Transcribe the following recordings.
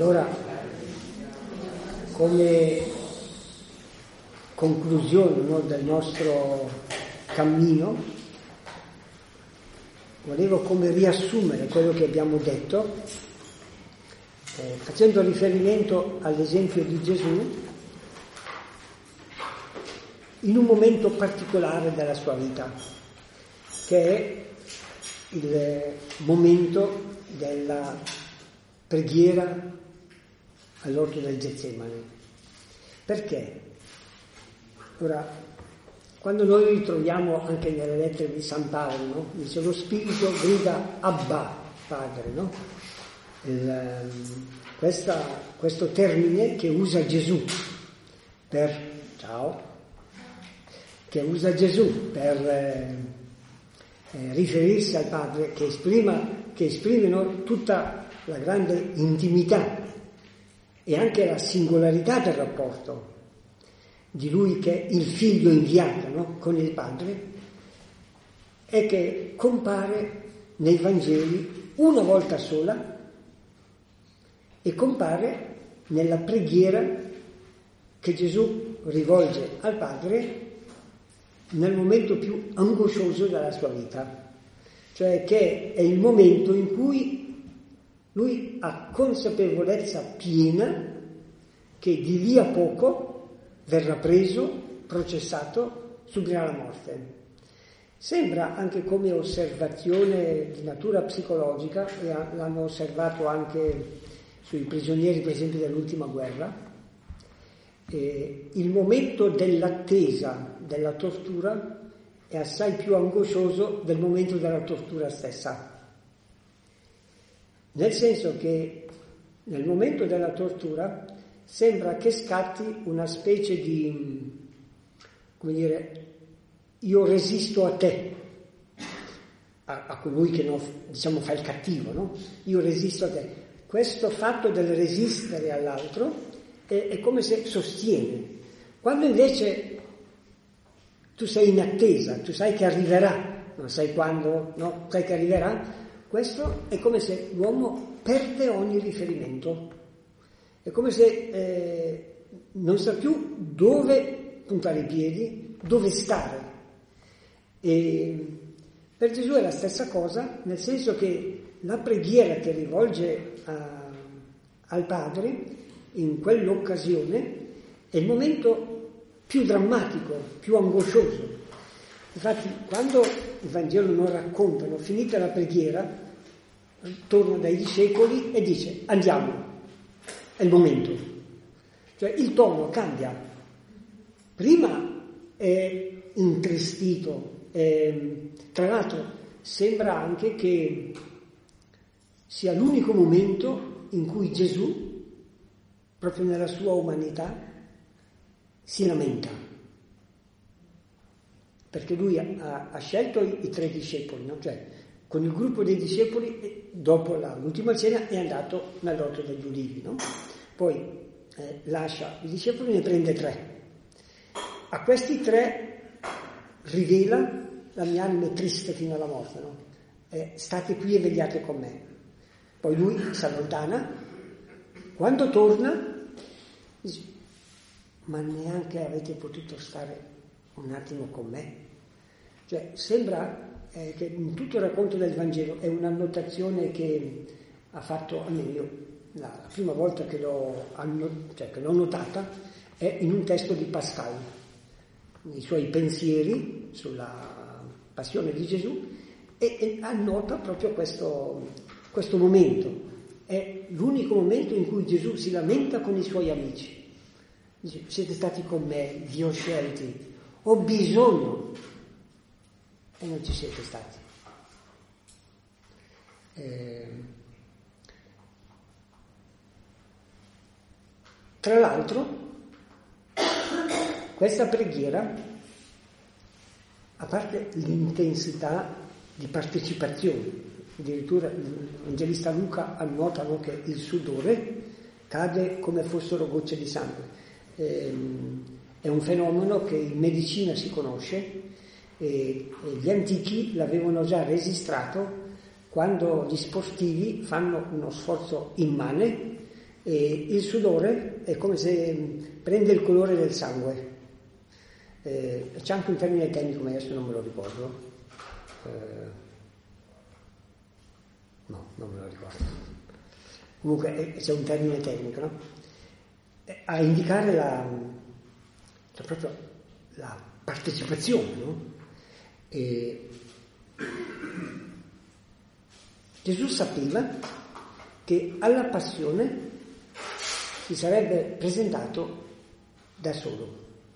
Allora, come conclusione, no, del nostro cammino, volevo come riassumere quello che abbiamo detto, facendo riferimento all'esempio di Gesù in un momento particolare della sua vita, che è il momento della preghiera all'orto del Getsemani. Perché? Ora, quando noi ritroviamo anche nelle lettere di San Paolo, no? Dice lo Spirito grida Abba, Padre, no? Questo termine che usa Gesù per riferirsi al Padre, che esprime no, tutta la grande intimità e anche la singolarità del rapporto di lui che è il figlio inviato, no, con il Padre, e che compare nei Vangeli una volta sola e compare nella preghiera che Gesù rivolge al Padre nel momento più angoscioso della sua vita, cioè che è il momento in cui lui ha consapevolezza piena che di lì a poco verrà preso, processato, subirà la morte. Sembra anche come osservazione di natura psicologica, e l'hanno osservato anche sui prigionieri per esempio dell'ultima guerra, il momento dell'attesa della tortura è assai più angoscioso del momento della tortura stessa. Nel senso che nel momento della tortura sembra che scatti una specie di, come dire, io resisto a te, a colui che diciamo fa il cattivo, no? Io resisto a te. Questo fatto del resistere all'altro è come se sostiene, quando invece tu sei in attesa, tu sai che arriverà, non sai quando, no? Sai che arriverà, questo è come se l'uomo perde ogni riferimento, è come se non sa più dove puntare i piedi, dove stare. E per Gesù è la stessa cosa, nel senso che la preghiera che rivolge al Padre in quell'occasione è il momento più drammatico, più angoscioso. Infatti, quando il Vangelo non raccontano, finita la preghiera, torna dai discepoli e dice andiamo, è il momento. Cioè il tono cambia. Prima è intristito, tra l'altro sembra anche che sia l'unico momento in cui Gesù, proprio nella sua umanità, si lamenta, perché lui ha scelto i 3 discepoli, no? Cioè con il gruppo dei discepoli dopo l'ultima cena è andato nell'orto degli ulivi, no? Poi lascia i discepoli, ne prende 3. A questi 3 rivela la mia anima è triste fino alla morte, no? State qui e vegliate con me. Poi lui si allontana, quando torna dice ma neanche avete potuto stare un attimo con me? Cioè sembra che in tutto il racconto del Vangelo è un'annotazione che ha fatto, almeno io, la prima volta che l'ho notata è in un testo di Pascal, i suoi pensieri sulla passione di Gesù, e annota proprio questo momento. È l'unico momento in cui Gesù si lamenta con i suoi amici. Dice, siete stati con me, vi ho scelti, ho bisogno, e non ci siete stati. Tra l'altro, questa preghiera, a parte l'intensità di partecipazione, addirittura l'Evangelista Luca annota che il sudore cade come fossero gocce di sangue. È un fenomeno che in medicina si conosce e gli antichi l'avevano già registrato quando gli sportivi fanno uno sforzo immane e il sudore è come se prende il colore del sangue. C'è anche un termine tecnico, ma adesso non me lo ricordo. No, non me lo ricordo. Comunque c'è un termine tecnico, no? A indicare proprio la partecipazione, no? Gesù sapeva che alla passione si sarebbe presentato da solo.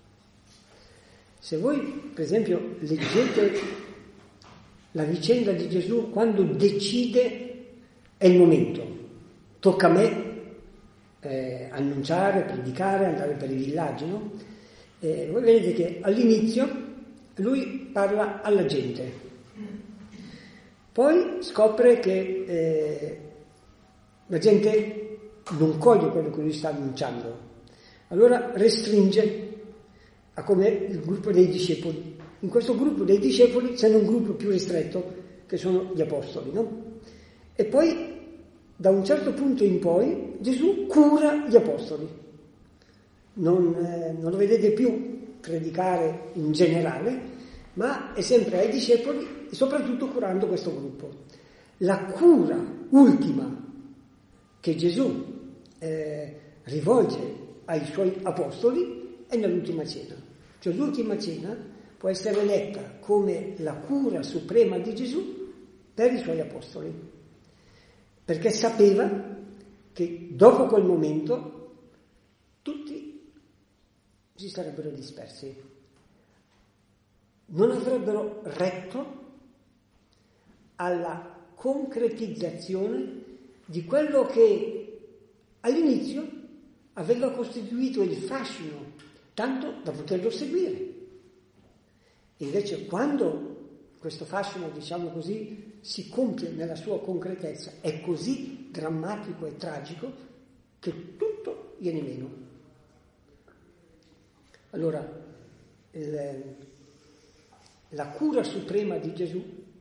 Se voi, per esempio, leggete la vicenda di Gesù quando decide è il momento, tocca a me annunciare, predicare, andare per i villaggi, no? Voi vedete che all'inizio lui parla alla gente, poi scopre che la gente non coglie quello che lui sta annunciando, allora restringe a come il gruppo dei discepoli. In questo gruppo dei discepoli c'è un gruppo più ristretto che sono gli apostoli, no? E poi da un certo punto in poi Gesù cura gli apostoli, non lo vedete più predicare in generale, ma è sempre ai discepoli e soprattutto curando questo gruppo. La cura ultima che Gesù rivolge ai suoi apostoli è nell'ultima cena. Cioè l'ultima cena può essere letta come la cura suprema di Gesù per i suoi apostoli, perché sapeva che dopo quel momento tutti si sarebbero dispersi, non avrebbero retto alla concretizzazione di quello che all'inizio aveva costituito il fascino, tanto da poterlo seguire. E invece quando questo fascino, diciamo così, si compie nella sua concretezza, è così drammatico e tragico che tutto viene meno. Allora, la cura suprema di Gesù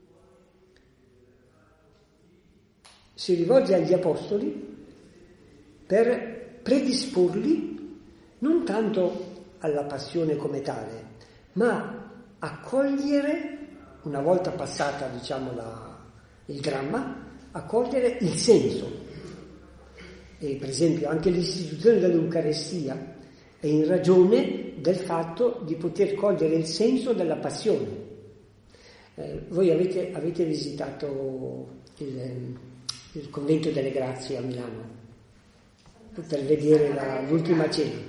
si rivolge agli apostoli per predisporli non tanto alla passione come tale, ma a cogliere, una volta passata, diciamo, il dramma, a cogliere il senso. E per esempio anche l'istituzione dell'Eucarestia è in ragione del fatto di poter cogliere il senso della passione. Voi avete visitato il convento delle Grazie a Milano per vedere l'ultima cena.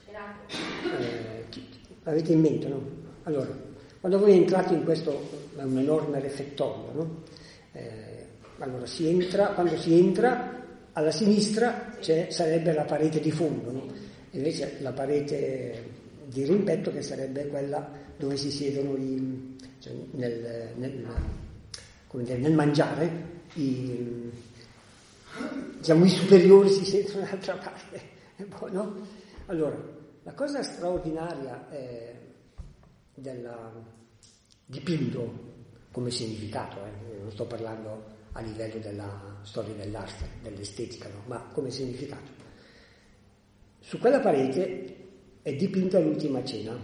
Avete in mente, no? Allora, quando voi entrate in questo, è un enorme refettorio, no? Allora quando si entra, alla sinistra sarebbe la parete di fondo, no? Invece la parete di rimpetto che sarebbe quella dove si siedono nel mangiare, diciamo i superiori si siedono dall'altra parte, no? Allora, la cosa straordinaria dipinto come significato, non sto parlando a livello della storia dell'arte, dell'estetica, no? Ma come significato. Su quella parete è dipinta l'ultima cena,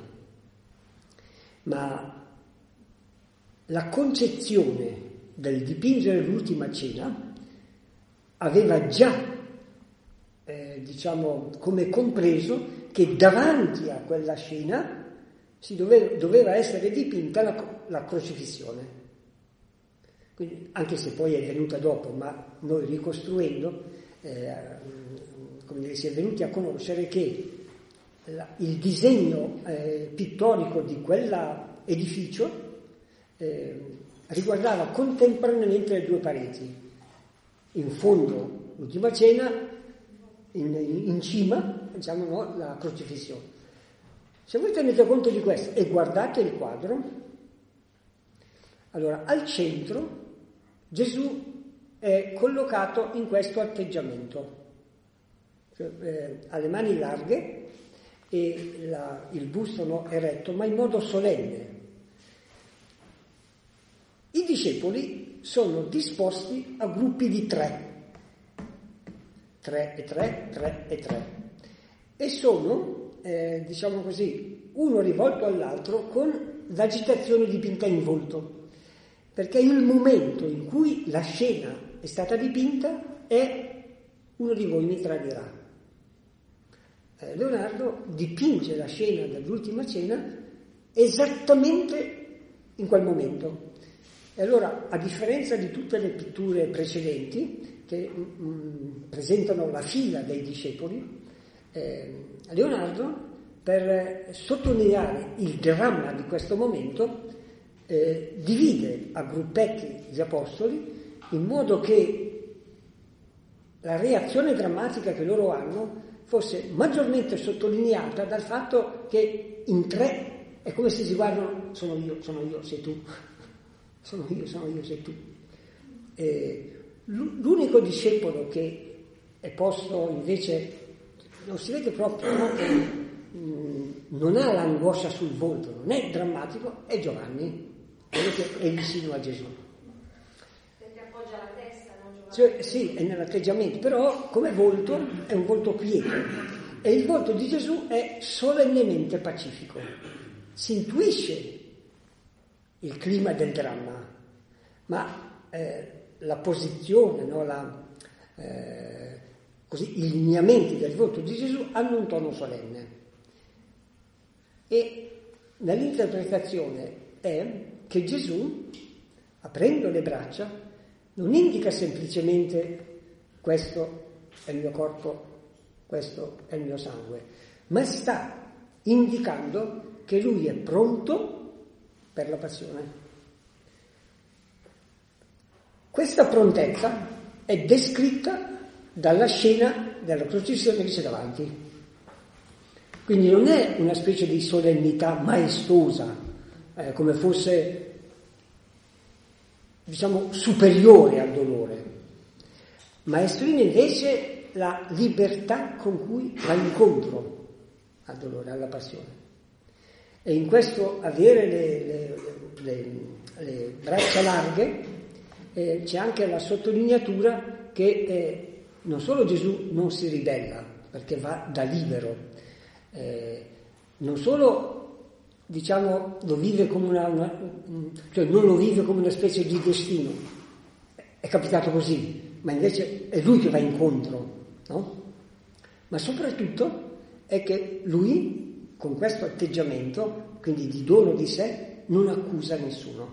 ma la concezione del dipingere l'ultima cena aveva già, diciamo, come compreso che davanti a quella scena doveva essere dipinta la crocifissione. Quindi, anche se poi è venuta dopo, ma noi ricostruendo, come dire, si è venuti a conoscere che il disegno pittorico di quell'edificio riguardava contemporaneamente le due pareti. In fondo l'ultima cena, in cima, diciamo, no, la crocifissione. Se voi tenete conto di questo e guardate il quadro, allora al centro Gesù è collocato in questo atteggiamento, ha le mani larghe e il busto, no, eretto, ma in modo solenne. I discepoli sono disposti a gruppi di tre 3 e 3, 3 e 3. E sono, diciamo così, uno rivolto all'altro con l'agitazione dipinta in volto, perché il momento in cui la scena è stata dipinta è uno di voi mi tradirà. Leonardo dipinge la scena dell'ultima cena esattamente in quel momento. E allora, a differenza di tutte le pitture precedenti che presentano la fila dei discepoli, Leonardo, per sottolineare il dramma di questo momento, divide a gruppetti gli apostoli in modo che la reazione drammatica che loro hanno fosse maggiormente sottolineata dal fatto che in tre è come se si guardano: sono io, sei tu, sono io, sei tu. L'unico discepolo che è posto invece, non si vede proprio, no? Non ha l'angoscia sul volto, non è drammatico, è Giovanni, quello che è vicino a Gesù. Perché appoggia la testa, non Giovanni? Cioè, sì, è nell'atteggiamento, però come volto è un volto quieto e il volto di Gesù è solennemente pacifico. Si intuisce il clima del dramma, ma la posizione, no, così, i lineamenti del volto di Gesù hanno un tono solenne. E nell'interpretazione è che Gesù, aprendo le braccia, non indica semplicemente questo è il mio corpo, questo è il mio sangue, ma sta indicando che lui è pronto per la passione. Questa prontezza è descritta dalla scena della crocifissione che c'è davanti. Quindi non è una specie di solennità maestosa, come fosse, diciamo, superiore al dolore, ma esprime invece la libertà con cui va incontro al dolore, alla passione. E in questo avere le braccia larghe c'è anche la sottolineatura che non solo Gesù non si ribella, perché va da libero, non solo, diciamo, lo vive come cioè non lo vive come una specie di destino, è capitato così, ma invece è lui che va incontro, no? Ma soprattutto è che lui, con questo atteggiamento, quindi di dono di sé, non accusa nessuno.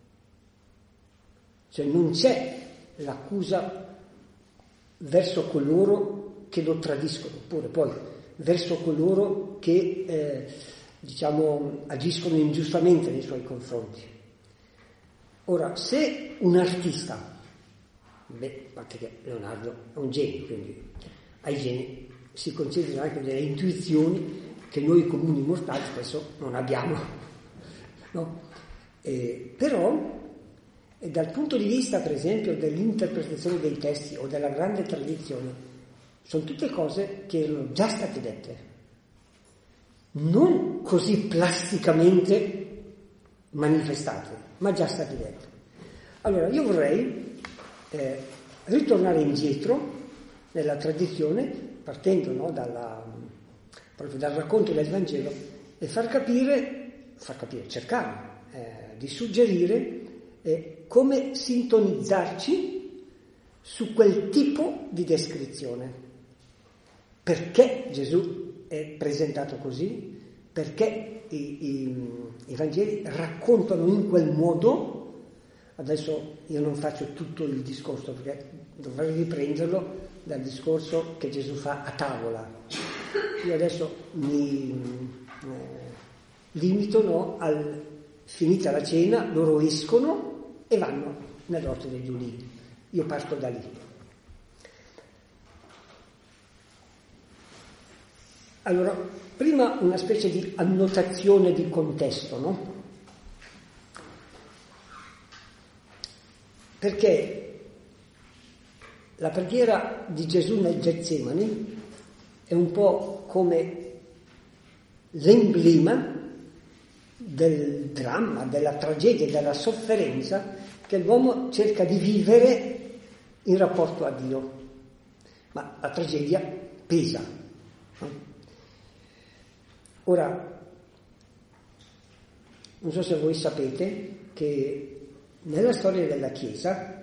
Cioè non c'è l'accusa verso coloro che lo tradiscono, oppure poi verso coloro che diciamo agiscono ingiustamente nei suoi confronti. Ora, se un artista, a parte che Leonardo è un genio, quindi ai geni si considerano anche delle intuizioni che noi comuni mortali spesso non abbiamo, no? Però dal punto di vista, per esempio, dell'interpretazione dei testi o della grande tradizione, sono tutte cose che erano già state dette, non così plasticamente manifestate, ma già state dette. Allora, io vorrei ritornare indietro nella tradizione, partendo, no, proprio dal racconto del Vangelo, e far capire, cercare di suggerire come sintonizzarci su quel tipo di descrizione. Perché Gesù è presentato così? Perché i Vangeli raccontano in quel modo. Adesso io non faccio tutto il discorso perché dovrei riprenderlo dal discorso che Gesù fa a tavola. Io adesso mi limito, no, finita la cena, loro escono e vanno nell'orto degli ulivi. Io parto da lì. Allora, prima una specie di annotazione di contesto, no? Perché la preghiera di Gesù nel Getsemani è un po' come l'emblema del dramma, della tragedia, della sofferenza che l'uomo cerca di vivere in rapporto a Dio. ma la tragedia pesa. No? Ora, non so se voi sapete che nella storia della Chiesa,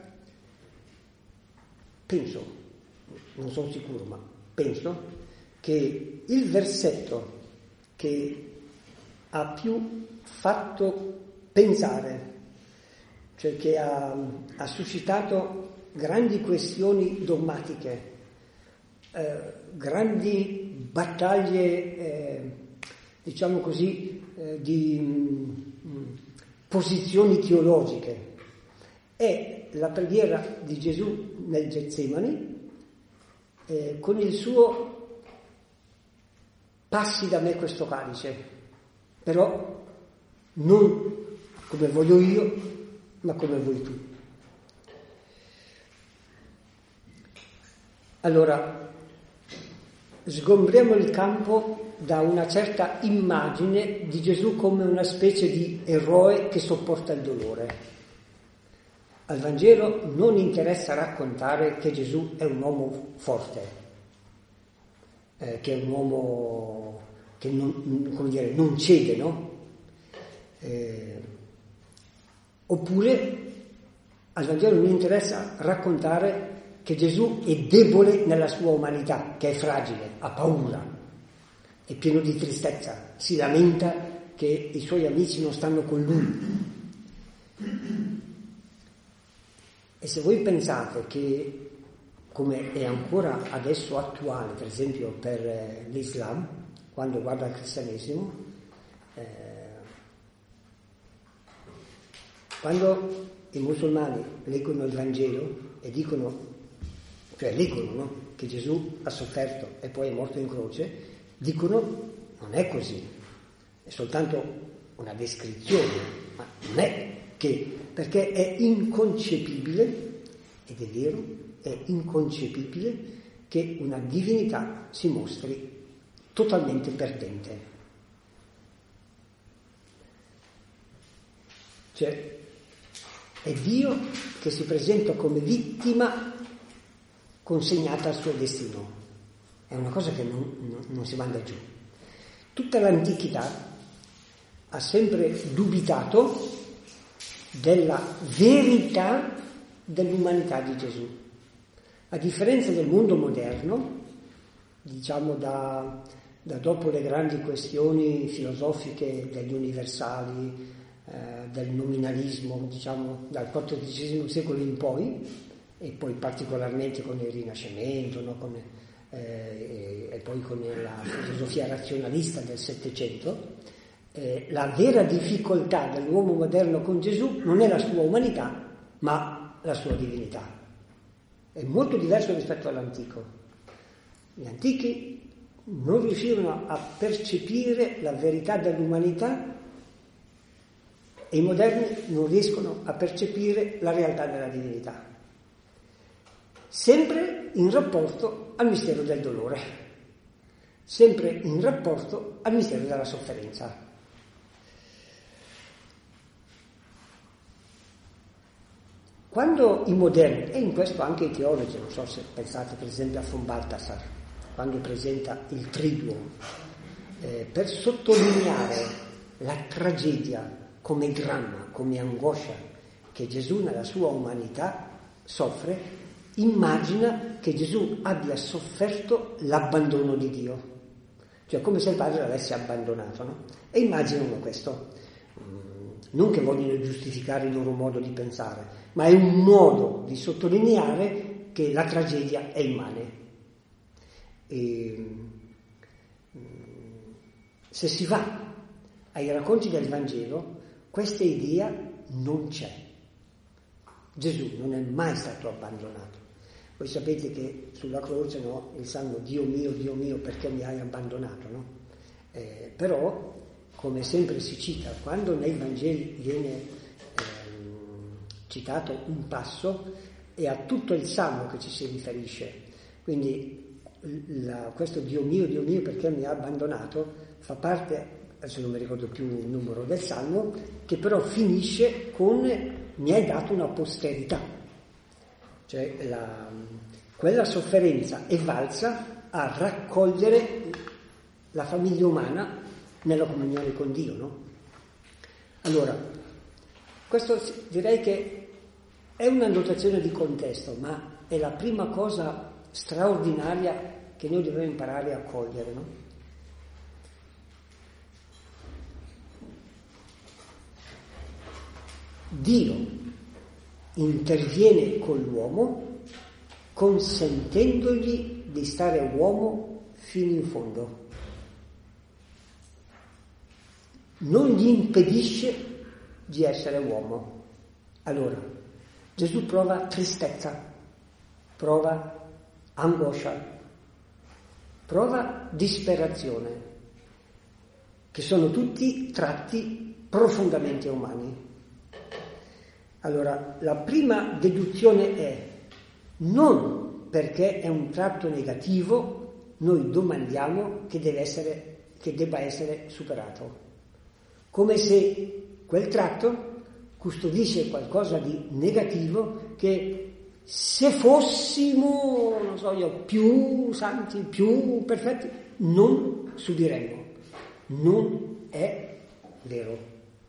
penso, non sono sicuro, ma penso che il versetto che ha più fatto pensare, cioè che ha suscitato grandi questioni dogmatiche, grandi battaglie, diciamo così, di posizioni teologiche, è la preghiera di Gesù nel Getsemani, con il suo passi da me questo calice, però non come voglio io, ma come vuoi tu. Allora, sgombriamo il campo da una certa immagine di Gesù come una specie di eroe che sopporta il dolore. Al Vangelo non interessa raccontare che Gesù è un uomo forte, che è un uomo che non cede, no? Oppure al Vangelo non interessa raccontare che Gesù è debole nella sua umanità, che è fragile, ha paura, è pieno di tristezza, si lamenta che i suoi amici non stanno con lui. E se voi pensate che, come è ancora adesso attuale, per esempio per l'Islam, quando guarda il cristianesimo, quando i musulmani leggono il Vangelo e dicono, cioè leggono, no? Che Gesù ha sofferto e poi è morto in croce, dicono non è così, è soltanto una descrizione, ma non è che, perché è inconcepibile, ed è vero, è inconcepibile che una divinità si mostri totalmente perdente. Cioè, è Dio che si presenta come vittima consegnata al suo destino. È una cosa che non si manda giù. Tutta l'antichità ha sempre dubitato della verità dell'umanità di Gesù. A differenza del mondo moderno, diciamo da dopo le grandi questioni filosofiche degli universali, del nominalismo, diciamo dal XIV secolo in poi, e poi particolarmente con il Rinascimento, no? E poi con la filosofia razionalista del Settecento, la vera difficoltà dell'uomo moderno con Gesù non è la sua umanità, ma la sua divinità. È molto diverso rispetto all'antico. Gli antichi non riuscivano a percepire la verità dell'umanità e i moderni non riescono a percepire la realtà della divinità. Sempre in rapporto al mistero del dolore, sempre in rapporto al mistero della sofferenza. Quando i moderni, e in questo anche i teologi, non so se pensate per esempio a von Balthasar, quando presenta il Triduum, per sottolineare la tragedia come dramma, come angoscia che Gesù nella sua umanità soffre, immagina che Gesù abbia sofferto l'abbandono di Dio, cioè come se il Padre l'avesse abbandonato, no? E immaginano questo, non che vogliono giustificare il loro modo di pensare, ma è un modo di sottolineare che la tragedia è immane. Se si va ai racconti del Vangelo, questa idea non c'è. Gesù non è mai stato abbandonato. Voi sapete che sulla croce, no, il salmo Dio mio, perché mi hai abbandonato, no? Però, come sempre si cita, quando nei Vangeli viene citato un passo, è a tutto il salmo che ci si riferisce. Quindi questo Dio mio, perché mi ha abbandonato, fa parte, adesso non mi ricordo più il numero del salmo, che però finisce con mi hai dato una posterità. Cioè quella sofferenza è valsa a raccogliere la famiglia umana nella comunione con Dio, no? Allora, questo direi che è una notazione di contesto, ma è la prima cosa straordinaria che noi dobbiamo imparare a cogliere, no? Dio interviene con l'uomo consentendogli di stare uomo fino in fondo. Non gli impedisce di essere uomo. Allora, Gesù prova tristezza, prova angoscia, prova disperazione, che sono tutti tratti profondamente umani. Allora, la prima deduzione è: non perché è un tratto negativo noi domandiamo che debba essere superato, come se quel tratto custodisce qualcosa di negativo che se fossimo, non so io, più santi, più perfetti, non subiremmo. Non è vero.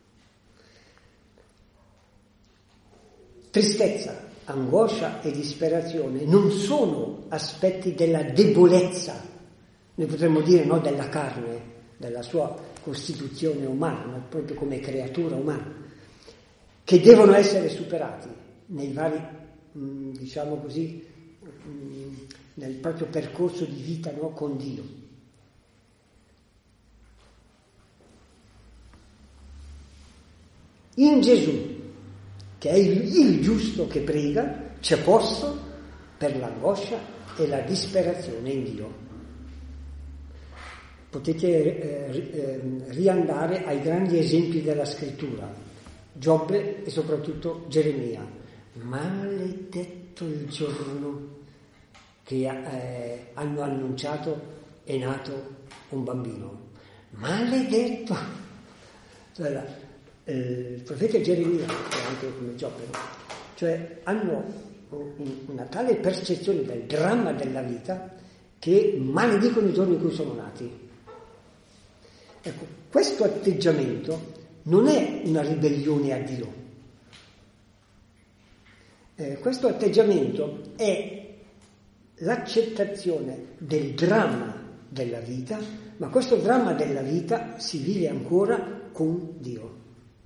Tristezza, angoscia e disperazione non sono aspetti della debolezza, noi potremmo dire, no, della carne, della sua costituzione umana, no? Proprio come creatura umana, che devono essere superati nei vari, diciamo così, nel proprio percorso di vita, no, con Dio. In Gesù, che è il giusto che prega, c'è posto per l'angoscia e la disperazione in Dio. Potete riandare ai grandi esempi della scrittura, Giobbe e soprattutto Geremia. Maledetto il giorno che hanno annunciato è nato un bambino. Maledetto! Cioè, il profeta Geremia, anche come Giobbe, cioè hanno una tale percezione del dramma della vita che maledicono i giorni in cui sono nati. Ecco, questo atteggiamento non è una ribellione a Dio. Questo atteggiamento è l'accettazione del dramma della vita, ma questo dramma della vita si vive ancora con Dio.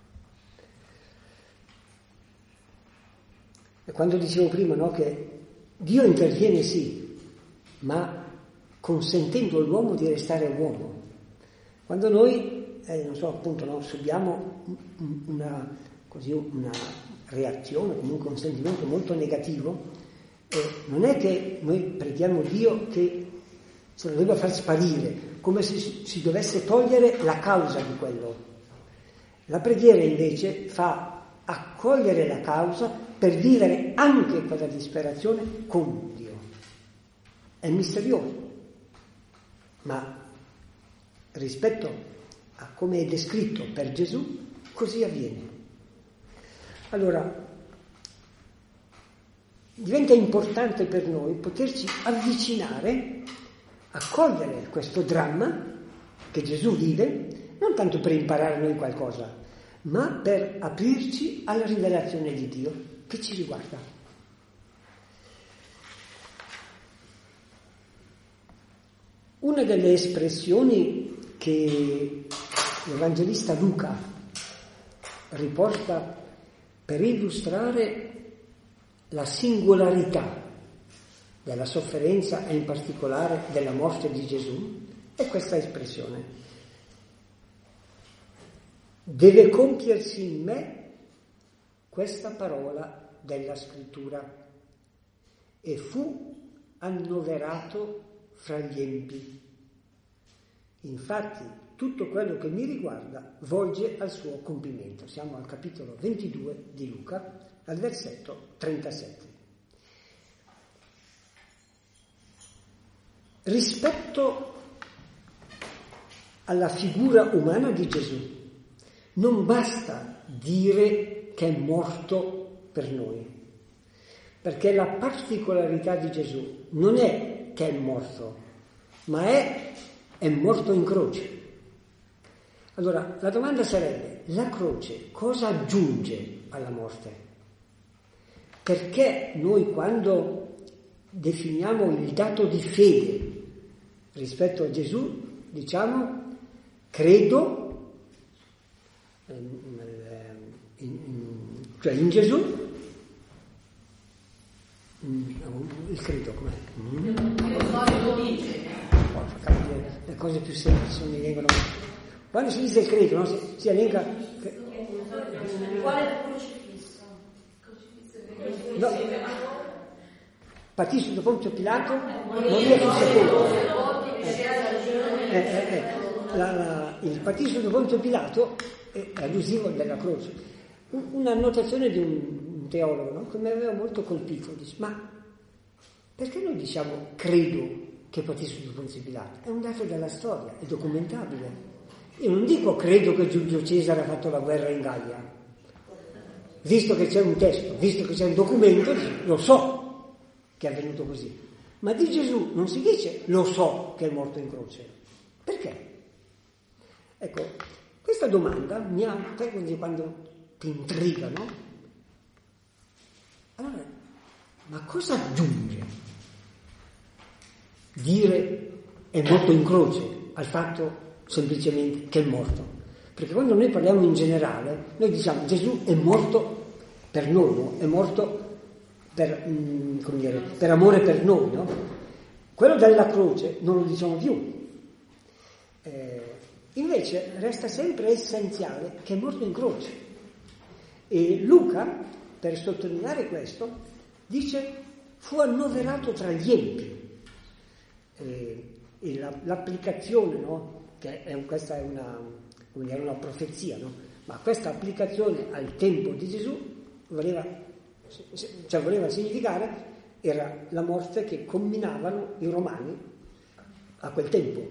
E quando dicevo prima, no, che Dio interviene sì, ma consentendo all'uomo di restare uomo. Quando noi, non so, appunto, no, subiamo una reazione, comunque un sentimento molto negativo, non è che noi preghiamo Dio che se lo debba far sparire, come se si dovesse togliere la causa di quello. La preghiera invece fa accogliere la causa per vivere anche quella disperazione con Dio. È misterioso, ma rispetto a come è descritto per Gesù, così avviene. Allora, diventa importante per noi poterci avvicinare a cogliere questo dramma che Gesù vive, non tanto per imparare noi qualcosa, ma per aprirci alla rivelazione di Dio che ci riguarda. Una delle espressioni che l'Evangelista Luca riporta per illustrare la singolarità della sofferenza e in particolare della morte di Gesù è questa espressione: deve compiersi in me questa parola della scrittura, e fu annoverato fra gli empi. Infatti tutto quello che mi riguarda volge al suo compimento. Siamo al capitolo 22 di Luca, al versetto 37. Rispetto alla figura umana di Gesù, non basta dire che è morto per noi, perché la particolarità di Gesù non è che è morto, ma è morto in croce. Allora, la domanda sarebbe: la croce cosa aggiunge alla morte? Perché noi, quando definiamo il dato di fede rispetto a Gesù, diciamo credo cioè in Gesù, il credo com'è? Lo dice. Le cose più semplici non mi vengono. Quando si dice il credo, no? si elenca. Quale crocifisso? No. Patì sotto Ponzio Pilato, morì sul sepolcro. Il patì sotto Ponzio Pilato è allusivo della croce. Una annotazione di un teologo, no? Che mi aveva molto colpito, dice: ma perché noi diciamo credo che patì sotto Ponzio Pilato? È un dato della storia, è documentabile. Io non dico credo che Giulio Cesare ha fatto la guerra in Gallia, visto che c'è un testo, visto che c'è un documento, lo so che è avvenuto così. Ma di Gesù non si dice lo so che è morto in croce. Perché? Ecco, questa domanda mi ha, quando ti intriga, no? Allora, ma cosa aggiunge dire è morto in croce al fatto semplicemente che è morto? Perché quando noi parliamo in generale, noi diciamo Gesù è morto per noi, no? È morto per amore per noi, no? Quello della croce non lo diciamo più. Invece resta sempre essenziale che è morto in croce. E Luca, per sottolineare questo, dice fu annoverato tra gli empi. E l'applicazione, no? Questa è una profezia, no? Ma questa applicazione al tempo di Gesù voleva significare, era la morte che comminavano i romani a quel tempo.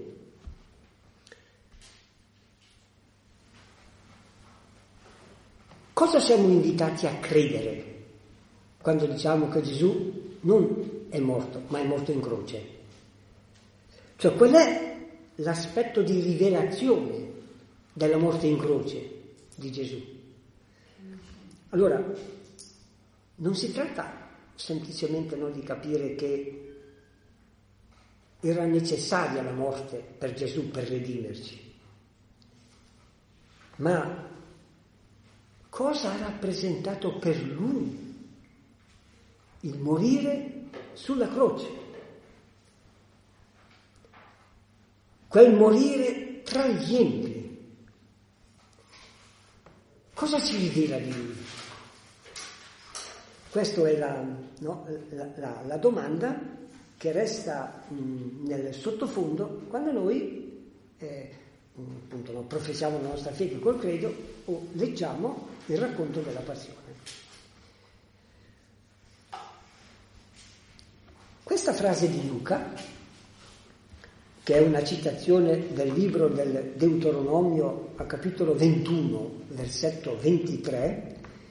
Cosa siamo invitati a credere quando diciamo che Gesù non è morto, ma è morto in croce? Cioè, qual è l'aspetto di rivelazione della morte in croce di Gesù? Allora, non si tratta semplicemente di capire che era necessaria la morte per Gesù per redimerci, ma cosa ha rappresentato per lui il morire sulla croce? Quel morire tra gli empi. Cosa ci rivela di lui? Questa è la domanda che resta nel sottofondo quando noi professiamo la nostra fede col credo o leggiamo il racconto della passione. Questa frase di Luca, che è una citazione del libro del Deuteronomio a capitolo 21, versetto 23,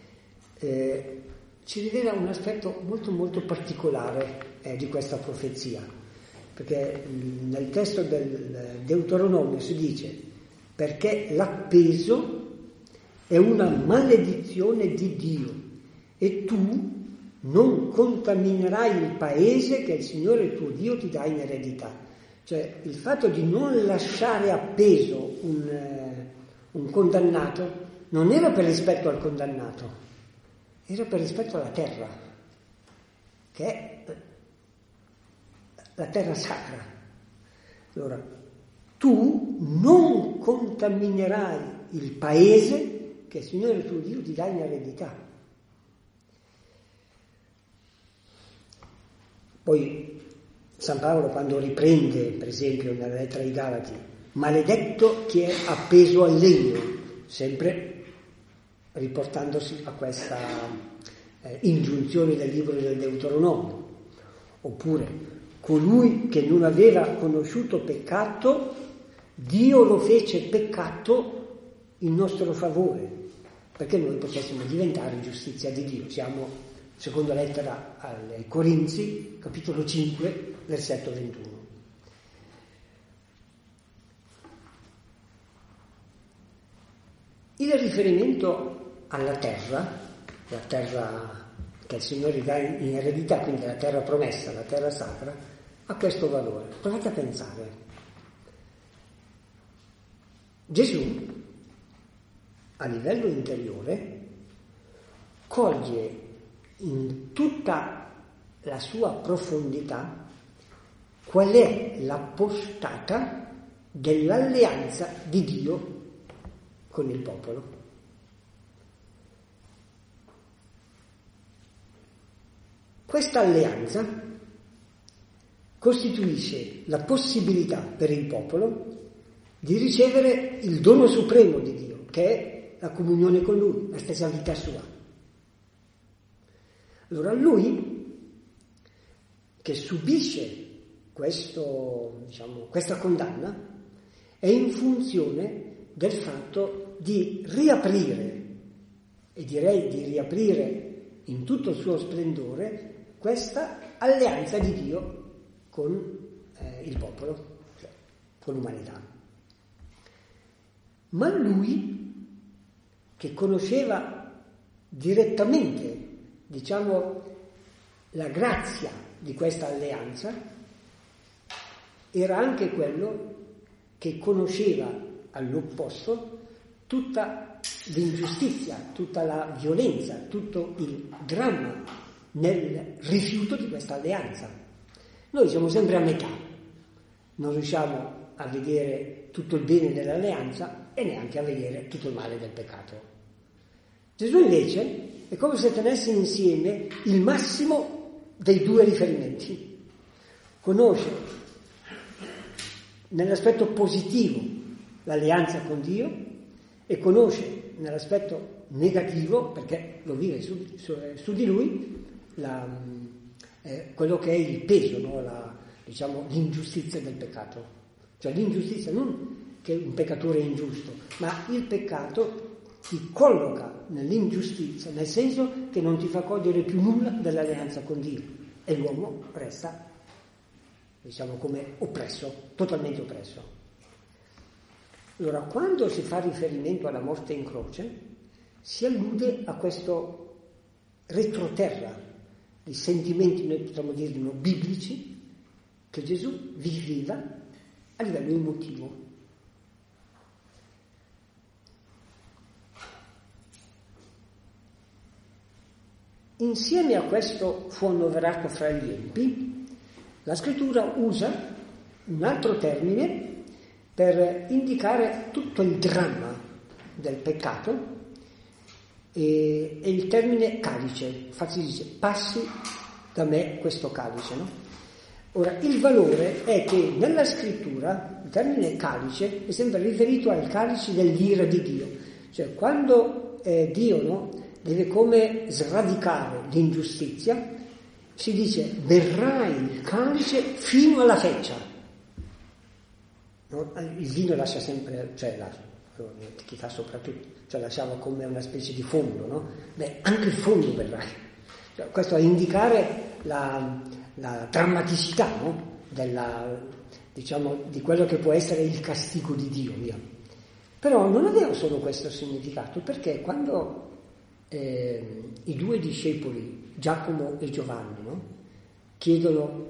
ci rivela un aspetto molto molto particolare di questa profezia, perché nel testo del Deuteronomio si dice: perché l'appeso è una maledizione di Dio e tu non contaminerai il paese che il Signore tuo Dio ti dà in eredità. Cioè, il fatto di non lasciare appeso un condannato non era per rispetto al condannato, era per rispetto alla terra, che è la terra sacra. Allora, tu non contaminerai il paese che il Signore tuo Dio ti dà in eredità. Poi San Paolo, quando riprende, per esempio, nella lettera ai Galati, maledetto chi è appeso al legno, sempre riportandosi a questa ingiunzione del libro del Deuteronomio. Oppure, colui che non aveva conosciuto peccato, Dio lo fece peccato in nostro favore, perché noi potessimo diventare giustizia di Dio. Siamo seconda lettera ai Corinzi, capitolo 5, versetto 21. Il riferimento alla terra, la terra che il Signore dà in eredità, quindi la terra promessa, la terra sacra, ha questo valore. Provate a pensare. Gesù, a livello interiore, coglie in tutta la sua profondità qual è la portata dell'alleanza di Dio con il popolo. Questa alleanza costituisce la possibilità per il popolo di ricevere il dono supremo di Dio, che è la comunione con Lui, la stessa vita sua. Allora Lui, che subisce questa condanna, è in funzione del fatto di riaprire, e direi di riaprire in tutto il suo splendore, questa alleanza di Dio con il popolo, cioè con l'umanità. Ma lui, che conosceva direttamente, la grazia di questa alleanza, era anche quello che conosceva all'opposto tutta l'ingiustizia, tutta la violenza, tutto il dramma nel rifiuto di questa alleanza. Noi siamo sempre a metà, non riusciamo a vedere tutto il bene dell'alleanza e neanche a vedere tutto il male del peccato. Gesù invece è come se tenesse insieme il massimo dei due riferimenti. Conosce nell'aspetto positivo l'alleanza con Dio e conosce nell'aspetto negativo, perché lo vive su di lui, quello che è il peso, no? L'ingiustizia del peccato. Cioè l'ingiustizia non che un peccatore è ingiusto, ma il peccato ti colloca nell'ingiustizia, nel senso che non ti fa cogliere più nulla dell'alleanza con Dio e l'uomo resta, come oppresso, totalmente oppresso. Allora, quando si fa riferimento alla morte in croce, si allude a questo retroterra di sentimenti, noi potremmo dirlo, biblici, che Gesù viveva a livello emotivo. Insieme a questo fu annoverato fra gli empi, la scrittura usa un altro termine per indicare tutto il dramma del peccato, e il termine calice. Infatti si dice: passi da me questo calice, no? Ora, il valore è che nella scrittura il termine calice è sempre riferito al calice dell'ira di Dio, cioè quando Dio, no, deve come sradicare l'ingiustizia, si dice: berrai il calice fino alla feccia. No? Il vino lascia sempre, l'antichità soprattutto, lasciava come una specie di fondo, no? Beh, anche il fondo berrai. Cioè, questo a indicare la drammaticità, no? Di quello che può essere il castigo di Dio, via. Però non aveva solo questo significato, perché quando i due discepoli, Giacomo e Giovanni, no? Chiedono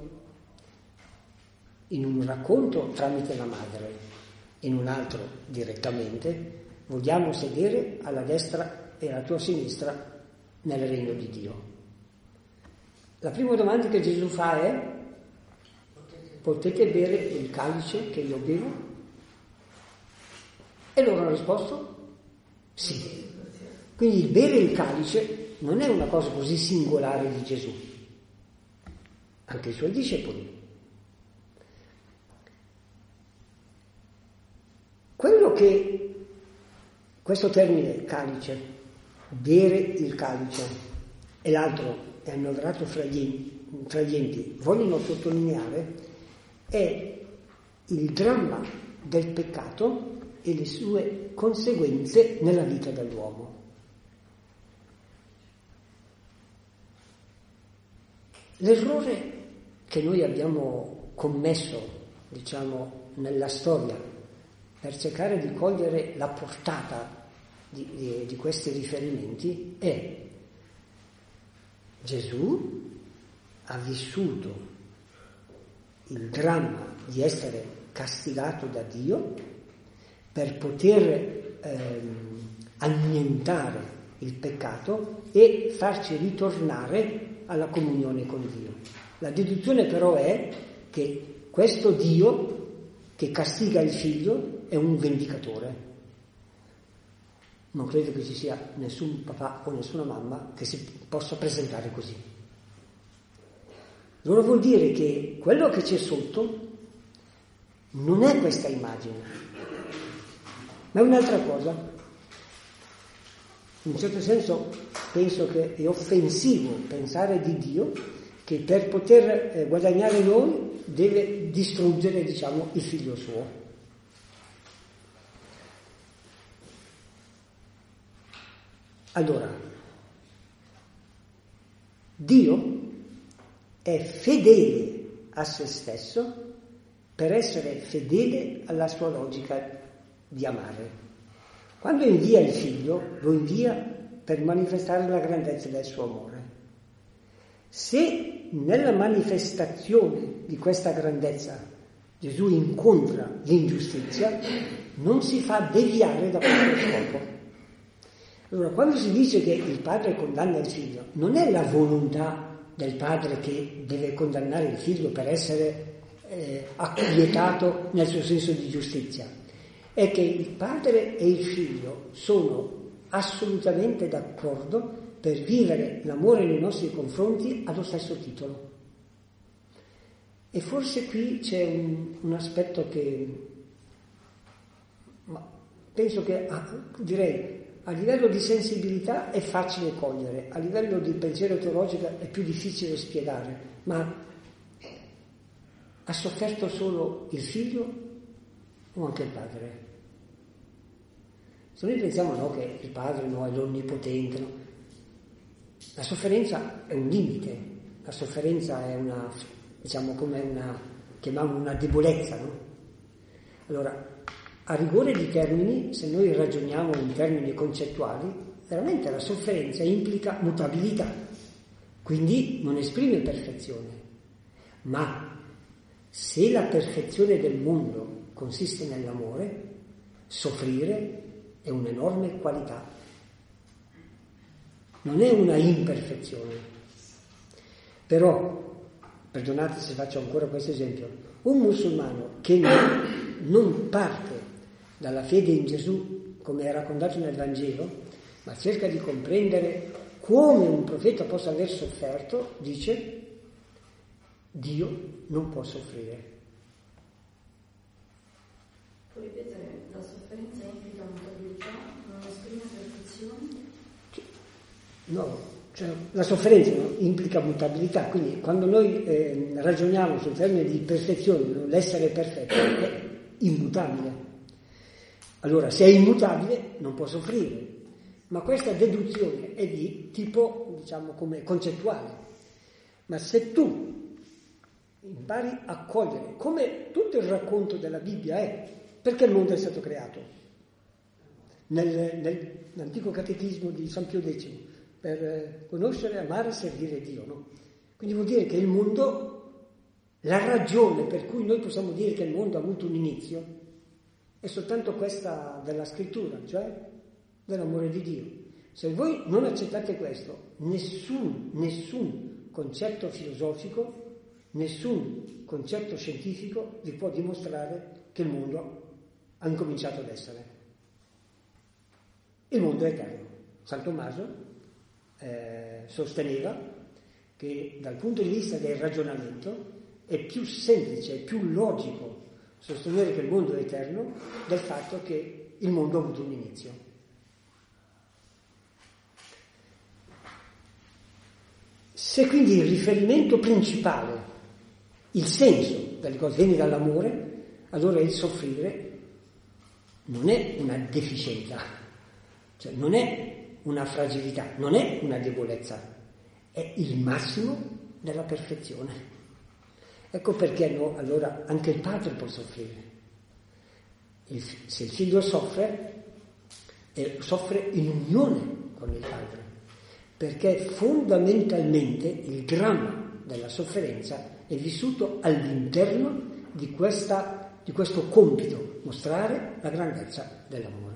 in un racconto tramite la madre, in un altro direttamente: vogliamo sedere alla destra e alla tua sinistra nel regno di Dio. La prima domanda che Gesù fa è: potete bere il calice che io bevo? E loro hanno risposto: sì. Quindi il bere il calice non è una cosa così singolare di Gesù, anche i suoi discepoli. Quello che questo termine calice, bere il calice, e l'altro è annoverato fra gli empi, vogliono sottolineare è il dramma del peccato e le sue conseguenze nella vita dell'uomo. L'errore che noi abbiamo commesso, diciamo, nella storia per cercare di cogliere la portata di questi riferimenti è: Gesù ha vissuto il dramma di essere castigato da Dio per poter annientare il peccato e farci ritornare alla comunione con Dio. La deduzione però è che questo Dio che castiga il figlio è un vendicatore. Non credo che ci sia nessun papà o nessuna mamma che si possa presentare così. Allora vuol dire che quello che c'è sotto non è questa immagine, ma è un'altra cosa. In un certo senso penso che è offensivo pensare di Dio che per poter guadagnare noi deve distruggere, diciamo, il figlio suo. Allora, Dio è fedele a se stesso per essere fedele alla sua logica di amare. Quando invia il figlio, lo invia per manifestare la grandezza del suo amore. Se nella manifestazione di questa grandezza Gesù incontra l'ingiustizia, non si fa deviare da questo scopo. Allora, quando si dice che il padre condanna il figlio, non è la volontà del padre che deve condannare il figlio per essere acquietato nel suo senso di giustizia, è che il padre e il figlio sono assolutamente d'accordo per vivere l'amore nei nostri confronti allo stesso titolo. E forse qui c'è un aspetto che penso che, direi, a livello di sensibilità è facile cogliere, a livello di pensiero teologico è più difficile spiegare, ma ha sofferto solo il figlio o anche il padre? Se noi pensiamo che il padre è l'onnipotente, no? La sofferenza è un limite, la sofferenza è una, diciamo, come chiamiamo una debolezza, no? Allora, a rigore di termini, se noi ragioniamo in termini concettuali, veramente la sofferenza implica mutabilità, quindi non esprime perfezione. Ma se la perfezione del mondo consiste nell'amore, soffrire è un'enorme qualità, non è una imperfezione. Però, perdonate se faccio ancora questo esempio, un musulmano che non parte dalla fede in Gesù, come è raccontato nel Vangelo, ma cerca di comprendere come un profeta possa aver sofferto, dice: Dio non può soffrire. Puoi ripetere, la sofferenza implica mutabilità, non esprime perfezione? No, cioè la sofferenza implica mutabilità, quindi quando noi ragioniamo sul termine di perfezione, l'essere perfetto è immutabile. Allora, se è immutabile non può soffrire, ma questa deduzione è di tipo, diciamo, come concettuale. Ma se tu impari a cogliere, come tutto il racconto della Bibbia è, perché il mondo è stato creato? Nell'antico catechismo di San Pio X, per conoscere, amare e servire Dio, no? Quindi vuol dire che il mondo, la ragione per cui noi possiamo dire che il mondo ha avuto un inizio, è soltanto questa della scrittura, cioè dell'amore di Dio. Se voi non accettate questo, nessun concetto filosofico, nessun concetto scientifico vi può dimostrare che il mondo ha incominciato ad essere. Il mondo è eterno. San Tommaso sosteneva che dal punto di vista del ragionamento è più semplice, è più logico sostenere che il mondo è eterno del fatto che il mondo ha avuto un inizio. Se quindi il riferimento principale, il senso delle cose viene dall'amore, allora il soffrire non è una deficienza, cioè non è una fragilità, non è una debolezza, è il massimo della perfezione. Ecco perché no, allora anche il padre può soffrire. Se il figlio soffre, soffre in unione con il padre, perché fondamentalmente il dramma della sofferenza è vissuto all'interno di questo compito, mostrare la grandezza dell'amore.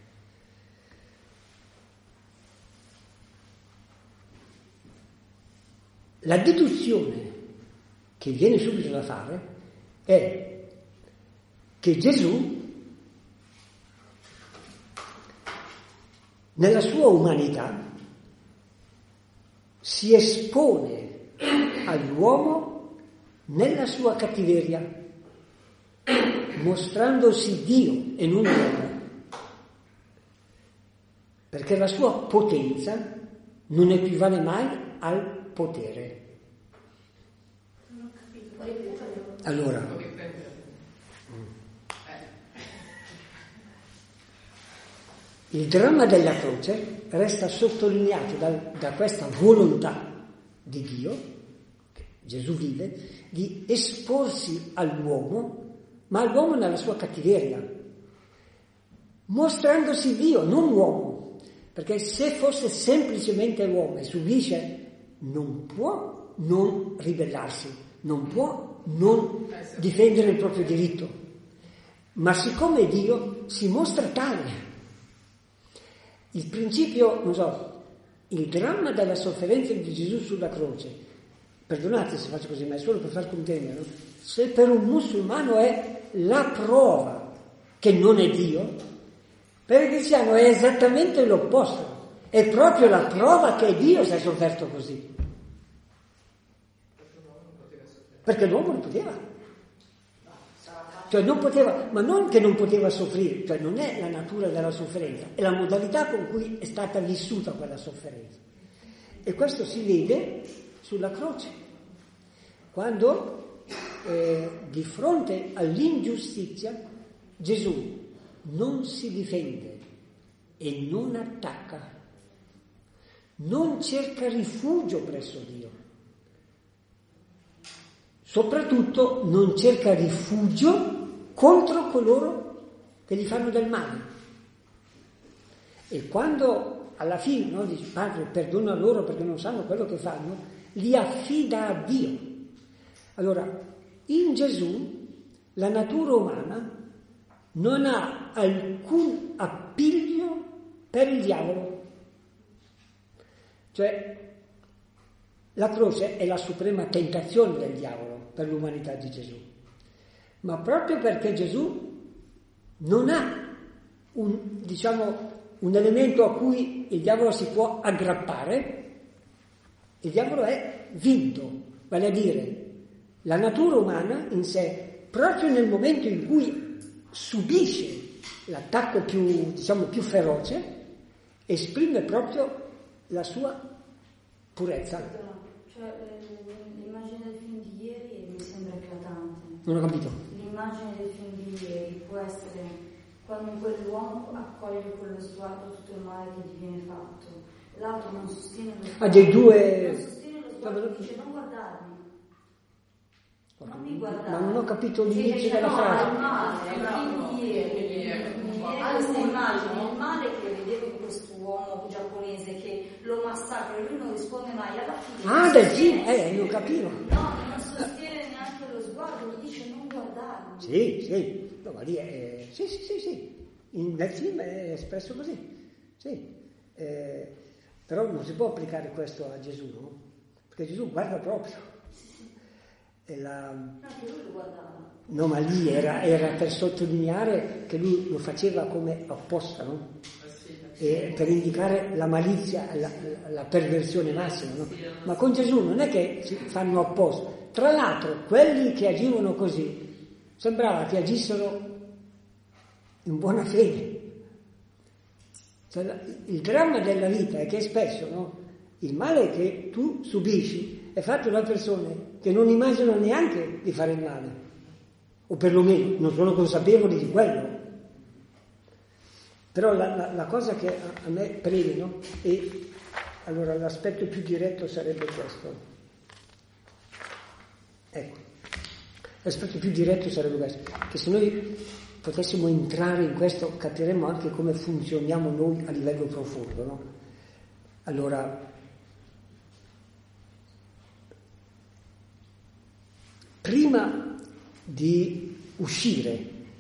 La deduzione che viene subito da fare è che Gesù, nella sua umanità, si espone all'uomo nella sua cattiveria, mostrandosi Dio e non uomo, perché la sua potenza non equivale mai al potere. Allora, il dramma della croce resta sottolineato da questa volontà di Dio, che Gesù vive, di esporsi all'uomo, ma all'uomo nella sua cattiveria, mostrandosi Dio, non uomo, perché se fosse semplicemente uomo e subisce, non può non ribellarsi, non può non difendere il proprio diritto, ma siccome Dio si mostra tale. Il principio, non so, il dramma della sofferenza di Gesù sulla croce, perdonate se faccio così, ma è solo per far comprendere, no? Se per un musulmano è la prova che non è Dio, per il cristiano è esattamente l'opposto, è proprio la prova che Dio si è sofferto così. Perché l'uomo non poteva. Cioè non poteva, ma non che non poteva soffrire, cioè non è la natura della sofferenza, è la modalità con cui è stata vissuta quella sofferenza. E questo si vede sulla croce, quando di fronte all'ingiustizia Gesù non si difende e non attacca, non cerca rifugio presso Dio. Soprattutto non cerca rifugio contro coloro che gli fanno del male. E quando alla fine, no, dice Padre, perdona loro perché non sanno quello che fanno, li affida a Dio. Allora, in Gesù la natura umana non ha alcun appiglio per il diavolo. Cioè, la croce è la suprema tentazione del diavolo per l'umanità di Gesù. Ma proprio perché Gesù non ha un elemento a cui il diavolo si può aggrappare, il diavolo è vinto, vale a dire la natura umana in sé, proprio nel momento in cui subisce l'attacco più feroce, esprime proprio la sua purezza. Cioè, l'immagine del film di ieri mi sembra eclatante. Non ho capito. L'immagine del film di ieri può essere quando quell'uomo accoglie con lo sguardo tutto il male che gli viene fatto, l'altro non sostiene lo sguardo. Dei due... Non sostiene lo sguardo, dice non guardarmi. Non mi guardare. Ma non ho capito l'inizio della frase. Il male, il film di ieri. Questa immagine, il male che vedevo in quest'uomo giapponese che lo massacra e lui non risponde mai alla fine. Ah, del film, non capivo. No, non sostiene neanche lo sguardo, gli dice non guardarmi. Sì, no, ma lì è... Sì. Nel film è espresso così, sì. Però non si può applicare questo a Gesù, no? Perché Gesù guarda proprio. Anche lui lo guardava. No, ma lì era per sottolineare che lui lo faceva come apposta, no? E per indicare la malizia, la perversione massima, no? Ma con Gesù non è che si fanno apposta. Tra l'altro, quelli che agivano così sembrava che agissero in buona fede. Cioè, il dramma della vita è che spesso, no? Il male che tu subisci è fatto da persone che non immaginano neanche di fare il male, o perlomeno non sono consapevoli di quello. Però la cosa che a me preme, no? E allora l'aspetto più diretto sarebbe questo. Ecco, l'aspetto più diretto sarebbe questo, che se noi potessimo entrare in questo capiremmo anche come funzioniamo noi a livello profondo, no? Allora, prima di uscire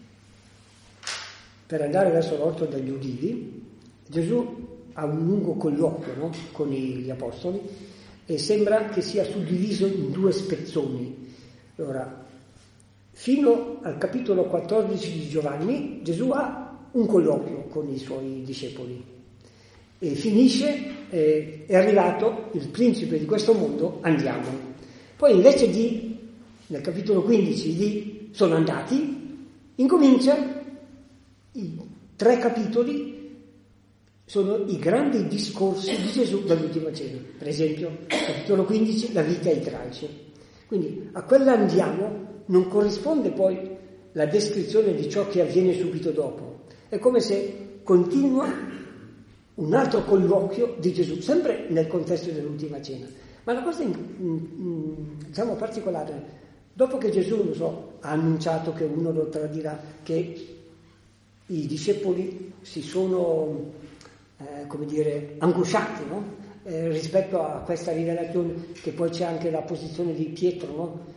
per andare verso l'orto degli ulivi, Gesù ha un lungo colloquio, no? Con gli apostoli, e sembra che sia suddiviso in 2 spezzoni. Allora, fino al capitolo 14 di Giovanni, Gesù ha un colloquio con i suoi discepoli e finisce, è arrivato il principe di questo mondo, andiamo. Poi invece di, nel capitolo 15, sono andati, incomincia i 3 capitoli, sono i grandi discorsi di Gesù dall'ultima cena. Per esempio, capitolo 15, la vita e i tralci. Quindi a quella andiamo non corrisponde poi la descrizione di ciò che avviene subito dopo. È come se continua un altro colloquio di Gesù, sempre nel contesto dell'ultima cena. Ma la cosa diciamo particolare, dopo che Gesù, ha annunciato che uno lo tradirà, che i discepoli si sono angosciati, no? Rispetto a questa rivelazione, che poi c'è anche la posizione di Pietro, no?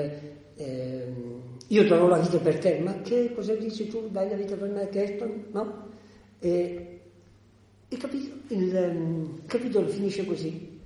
Io darò la vita per te, ma che cosa dici tu? Dai la vita per me, che no? Il capitolo finisce così: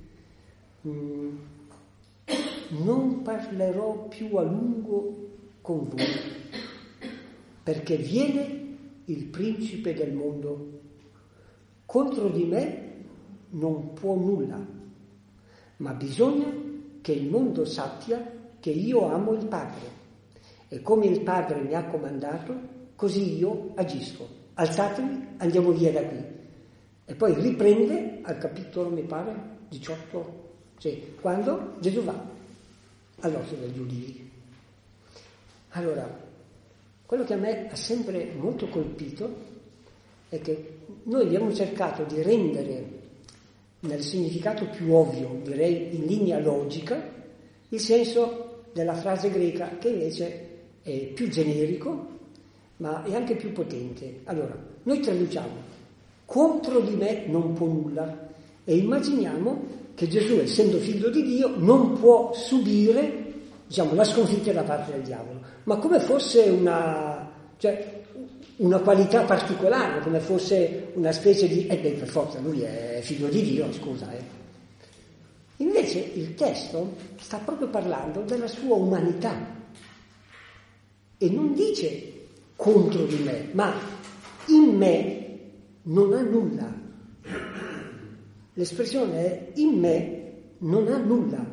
non parlerò più a lungo con voi, perché viene il principe del mondo. Contro di me non può nulla, ma bisogna che il mondo sappia che io amo il Padre, e come il Padre mi ha comandato, così io agisco. Alzatevi, andiamo via da qui. E poi riprende al capitolo, mi pare, 18, quando Gesù va all'orto degli ulivi. Allora, quello che a me ha sempre molto colpito è che noi abbiamo cercato di rendere, nel significato più ovvio, direi in linea logica, il senso della frase greca, che invece è più generico, ma è anche più potente. Allora, noi traduciamo: contro di me non può nulla, e immaginiamo che Gesù, essendo figlio di Dio, non può subire, la sconfitta da parte del diavolo, ma come fosse una qualità particolare, come fosse una specie di per forza lui è figlio di Dio, scusa. Invece il testo sta proprio parlando della sua umanità e non dice contro di me, ma in me non ha nulla. L'espressione è in me non ha nulla.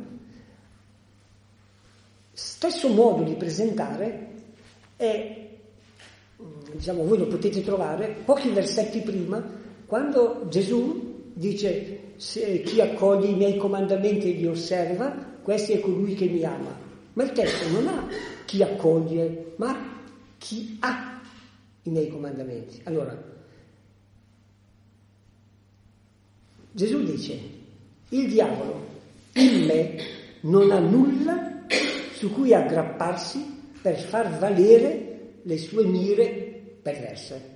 Stesso modo di presentare è, voi lo potete trovare pochi versetti prima, quando Gesù dice: se chi accoglie i miei comandamenti e li osserva, questo è colui che mi ama. Ma il testo non ha chi accoglie, ma chi ha i miei comandamenti. Allora, Gesù dice: il diavolo in me non ha nulla su cui aggrapparsi per far valere le sue mire perverse.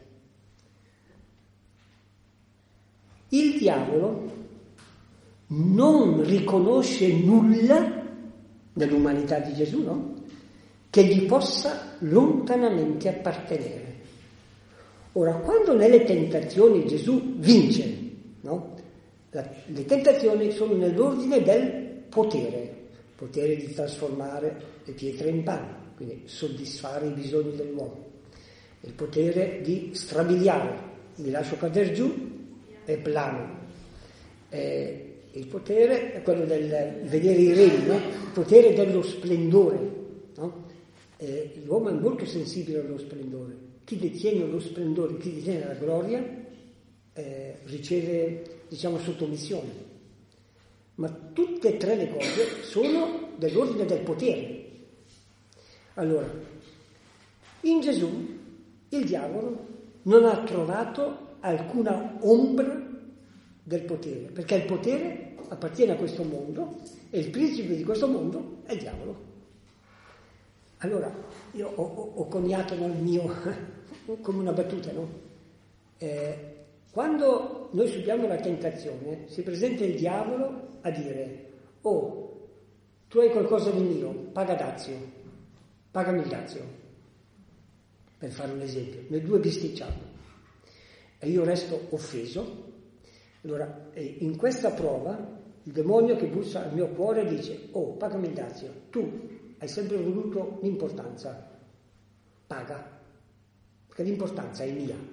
Il diavolo non riconosce nulla nell'umanità di Gesù, no? Che gli possa lontanamente appartenere. Ora, quando nelle tentazioni Gesù vince, no? Le tentazioni sono nell'ordine del potere di trasformare le pietre in pane, quindi soddisfare i bisogni dell'uomo, il potere di strabiliare, mi lascio cadere giù, è plano, il potere è quello del vedere i regni, no? Il potere dello splendore, no? L'uomo è molto sensibile allo splendore. Chi detiene lo splendore, chi detiene la gloria, riceve, sottomissione. Ma tutte e 3 le cose sono dell'ordine del potere. Allora, in Gesù il diavolo non ha trovato alcuna ombra del potere, perché il potere appartiene a questo mondo e il principe di questo mondo è il diavolo. Allora, io ho coniato nel mio, come una battuta, no? Quando noi subiamo la tentazione, si presenta il diavolo a dire: oh, tu hai qualcosa di mio, pagami il dazio, per fare un esempio. Noi due bisticciamo e io resto offeso. Allora, in questa prova, il demonio che bussa al mio cuore dice: oh, pagami il dazio, tu hai sempre voluto l'importanza, paga, perché l'importanza è mia.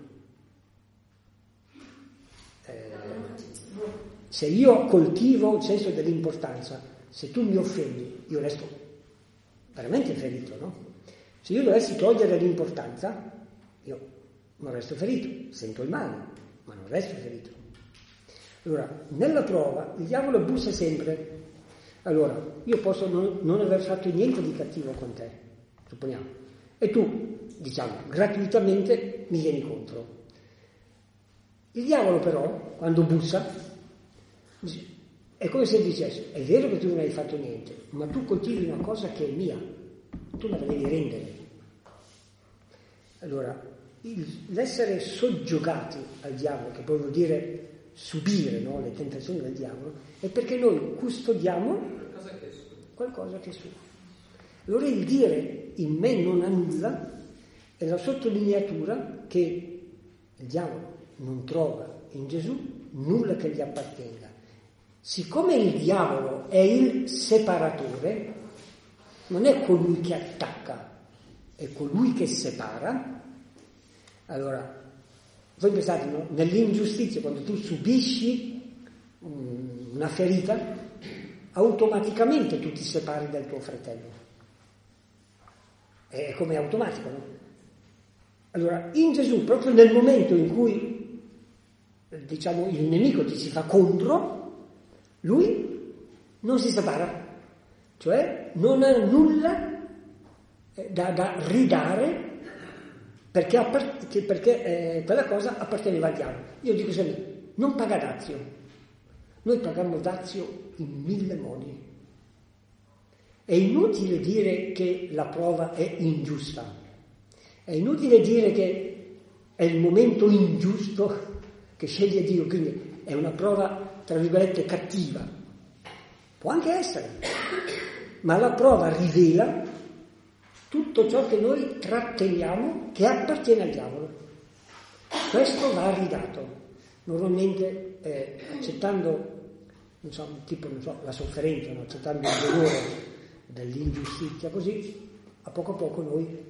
Se io coltivo il senso dell'importanza, se tu mi offendi, io resto veramente ferito, no? Se io dovessi togliere l'importanza, io non resto ferito, sento il male, ma non resto ferito. Allora, nella prova il diavolo bussa sempre. Allora, io posso non aver fatto niente di cattivo con te, supponiamo, e tu, diciamo, gratuitamente mi vieni contro. Il diavolo però, quando bussa, è come se dicesse: è vero che tu non hai fatto niente, ma tu coltivi una cosa che è mia, tu me la devi rendere. Allora, l'essere soggiogati al diavolo, che poi vuol dire subire, no, le tentazioni del diavolo, è perché noi custodiamo qualcosa che è suo. Allora il dire in me non ha nulla è la sottolineatura che il diavolo non trova in Gesù nulla che gli appartenga. Siccome il diavolo è il separatore, non è colui che attacca, è colui che separa. Allora, voi pensate, no? Nell'ingiustizia, quando tu subisci una ferita, automaticamente tu ti separi dal tuo fratello. È come automatico, no? Allora, in Gesù, proprio nel momento in cui, diciamo, il nemico ti si fa contro, lui non si separa, cioè non ha nulla da ridare, perché quella cosa apparteneva al diavolo. Io dico sempre: non paga dazio, noi paghiamo dazio in 1000 modi. È inutile dire che la prova è ingiusta, è inutile dire che è il momento ingiusto che sceglie Dio, quindi è una prova, tra virgolette, cattiva. Può anche essere, ma la prova rivela tutto ciò che noi tratteniamo che appartiene al diavolo. Questo va ridato. Normalmente accettando, la sofferenza, no? Accettando il dolore dell'ingiustizia, così a poco noi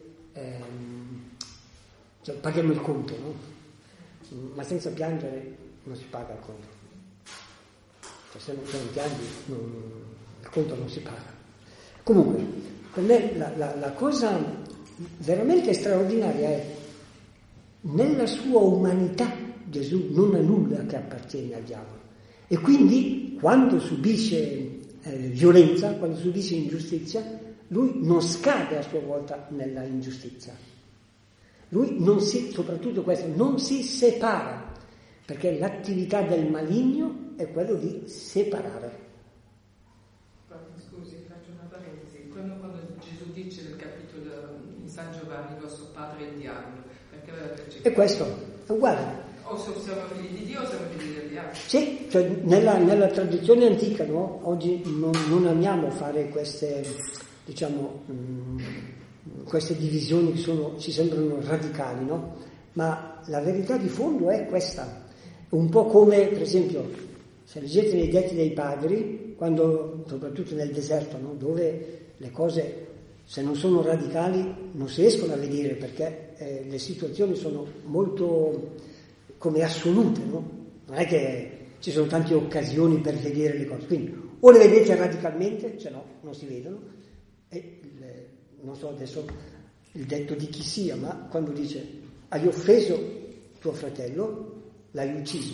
paghiamo il conto, no? Ma senza piangere non si paga il conto. Cioè, se non piangi il conto non si paga. Comunque, per me la cosa veramente straordinaria è: nella sua umanità Gesù non ha nulla che appartiene al diavolo, e quindi quando subisce violenza, quando subisce ingiustizia, lui non scade a sua volta nella ingiustizia. Lui soprattutto questo, non si separa, perché l'attività del maligno è quello di separare. Scusi, faccio una parentesi. Quando Gesù dice nel capitolo in San Giovanni: il vostro padre è il diavolo, perché aveva percepito. E questo è uguale. O siamo figli di Dio o siamo figli del diavolo? Sì, cioè nella tradizione antica, no? Oggi non amiamo fare queste, diciamo, queste divisioni che ci sembrano radicali, no? Ma la verità di fondo è questa. Un po' come, per esempio, se leggete nei Detti dei Padri, quando, soprattutto nel deserto, no? Dove le cose, se non sono radicali, non si riescono a vedere, perché le situazioni sono molto come assolute, no? Non è che ci sono tante occasioni per vedere le cose, quindi o le vedete radicalmente, se no non si vedono. E non so adesso il detto di chi sia, ma quando dice: hai offeso tuo fratello, l'hai ucciso,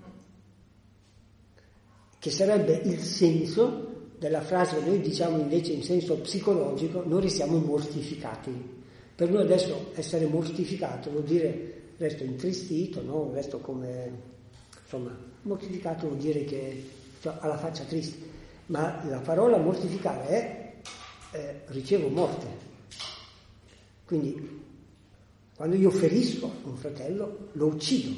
che sarebbe il senso della frase che noi diciamo invece in senso psicologico: noi restiamo mortificati. Per noi adesso essere mortificato vuol dire resto intristito, no? Resto come, insomma, mortificato vuol dire che ha la faccia triste, ma la parola mortificare è ricevo morte. Quindi, quando io ferisco un fratello, lo uccido.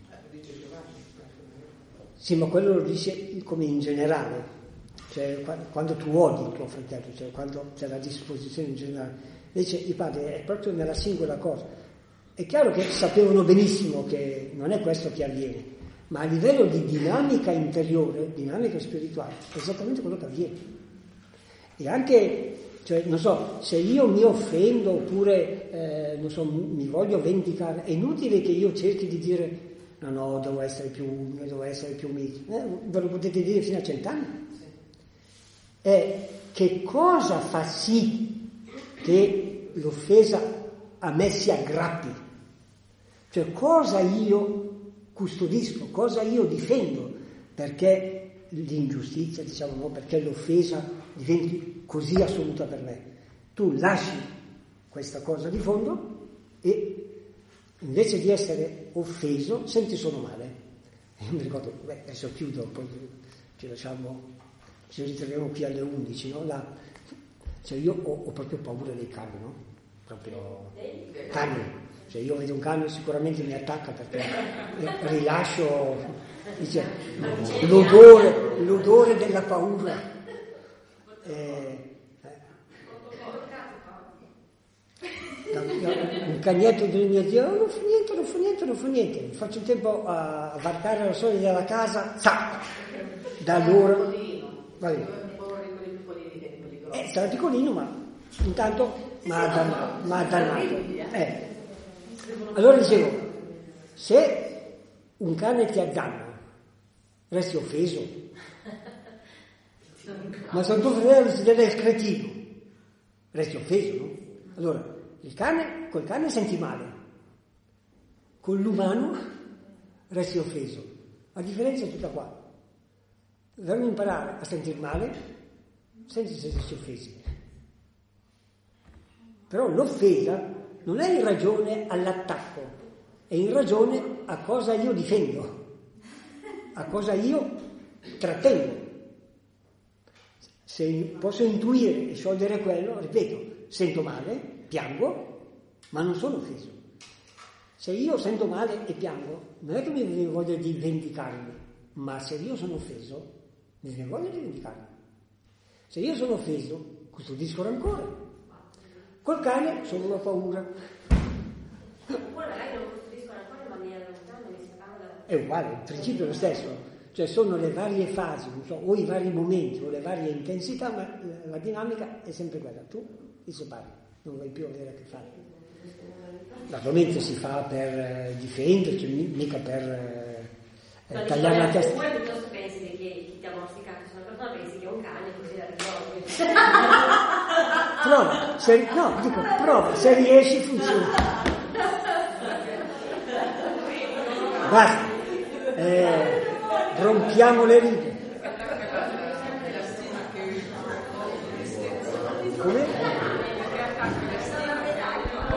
Sì, ma quello lo dice come in generale, cioè quando tu odi il tuo fratello, cioè quando c'è la disposizione in generale. Invece i padri è proprio nella singola cosa. È chiaro che sapevano benissimo che non è questo che avviene, ma a livello di dinamica interiore, dinamica spirituale, è esattamente quello che avviene. E anche, cioè, non so, se io mi offendo oppure, non so, mi voglio vendicare, è inutile che io cerchi di dire no, devo essere più umile, devo essere più umile. Ve lo potete dire fino a 100 anni. È che cosa fa sì che l'offesa a me si aggrappi? Cioè cosa io custodisco, cosa io difendo perché l'ingiustizia, diciamo, no, perché l'offesa diventi così assoluta per me. Tu lasci questa cosa di fondo e invece di essere offeso senti solo male. Io mi ricordo, adesso chiudo, poi ci ritroviamo qui alle 11, no? Cioè io ho proprio paura dei cani, no? Proprio cani. Cioè io vedo un cane sicuramente mi attacca perché rilascio, dice, l'odore della paura. Un cagnetto del mio Dio, non fa niente. Faccio in tempo a varcare la soglia della casa, da allora. Sarà piccolino, ma intanto mi ha dannato. Allora dicevo, se un cane ti addanna, resti offeso. Ma se tuo fratello si deve il cretino, resti offeso, no? Allora, col cane senti male, con l'umano resti offeso. La differenza è tutta qua. Dobbiamo imparare a sentir male senza sentirsi offesi. Però l'offesa non è in ragione all'attacco, è in ragione a cosa io difendo, a cosa io trattengo. Se posso intuire e sciogliere quello, ripeto, sento male, piango, ma non sono offeso. Se io sento male e piango, non è che mi viene voglia di vendicarmi, ma se io sono offeso, mi viene voglia di vendicarmi. Se io sono offeso, custodisco rancore. Col cane solo la paura. Oppure magari non custodisco rancore, ma mi allontano, mi separano da... È uguale, il principio è lo stesso. Cioè sono le varie fasi, non so, o i vari momenti, o le varie intensità, ma la dinamica è sempre quella. Tu ti separi, non vuoi più avere a che fare. Naturalmente si fa per difenderci, mica per tagliare la testa. Oppure piuttosto pensi che chi ti ha morsicato su una persona pensi che è un cane, così la risolvi. Prova, se riesci funziona. Basta, rompiamo le righe.